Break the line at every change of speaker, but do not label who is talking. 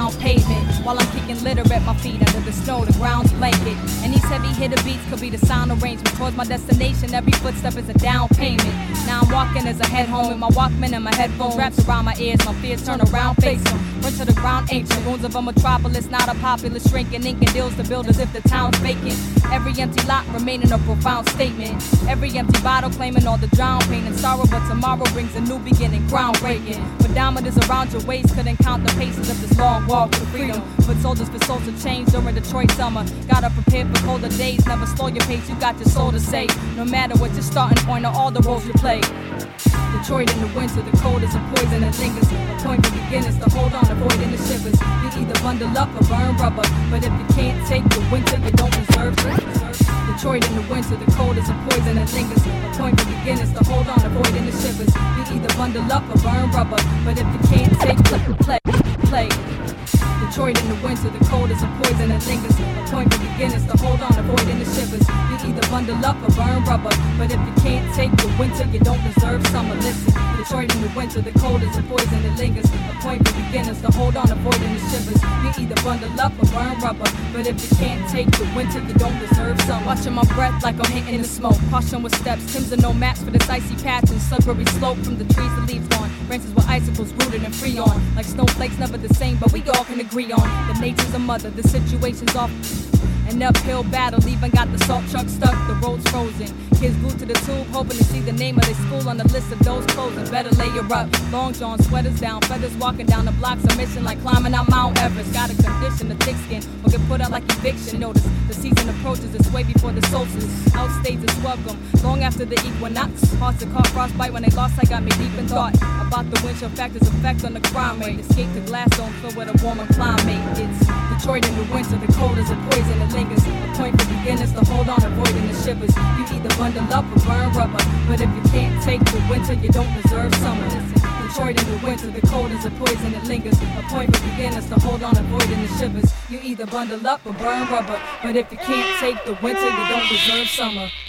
down pavement, while I'm kicking litter at my feet under the snow, the ground's blanket. And these heavy hitter beats could be the sound arrangement towards my destination. Every footstep is a down payment. Now I'm walking as I head home with my Walkman and my headphones wrapped around my ears. My fears turn around, face them, run to the ground ancient. Ruins of a metropolis, not a populace shrinking, inking deals to build as if the town's vacant. Every empty lot remaining a profound statement. Every empty bottle claiming all the drown pain and sorrow, but tomorrow brings a new beginning, groundbreaking. Pedometers around your waist couldn't count the paces of this long walk to freedom. But soldiers for social change during Detroit summer. Gotta prepare for colder days, never slow your pace, you got your soul to save. No matter what your starting point or all the roles you play. Detroit in the winter, the cold is a poison that lingers. A point for beginners to hold on, avoiding the shivers. You either bundle up or burn rubber, but if you can't take the winter, you don't deserve it. Detroit in the winter, the cold is a poison that lingers. A point for beginners to hold on, avoiding the shivers. You either bundle up or burn rubber, but if you can't take the play. Detroit in the winter, the cold is a poison that lingers. A point for beginners to hold on, avoiding the shivers. You either bundle up or burn rubber, but if you can't take the winter, you don't deserve summer. Listen, Detroit in the winter, the cold is a poison that lingers. A point for beginners to hold on, avoiding the shivers. You either bundle up or burn rubber, but if you can't take the winter, you don't deserve summer. Watching my breath like I'm hitting the smoke. Caution with steps, Tim's are no match for this icy patch and slippery slope from the trees, the leaves gone. Branches with icicles rooted and free on. Like snowflakes, never the same, but we all can agree on. The nature's a mother, the situation's off. An uphill battle, even got the salt truck stuck, the road's frozen. Kids glued to the tube, hoping to see the name of their school on the list of those closing. Better layer up, long john, sweaters down, feathers walking down the blocks, a mission like climbing out Mount Everest. Got a condition, a thick skin, or get put out like eviction notice. The season approaches, it's way before the solstice. Outstays its welcome, long after the equinox. Hearts that caught frostbite when they lost sight got me deep in thought about the wind chill factor's effect on the crime rate. Escape the glass zone filled with a warmer climate. It's Detroit in the winter, the cold is a poison that lingers. A point for beginners to hold on, avoiding the shivers. You either bundle up or burn rubber, but if you can't take the winter, you don't deserve summer. Listen, Detroit in the winter, the cold is a poison that lingers. A point for beginners to hold on, avoiding the shivers. You either bundle up or burn rubber, but if you can't take the winter, you don't deserve summer.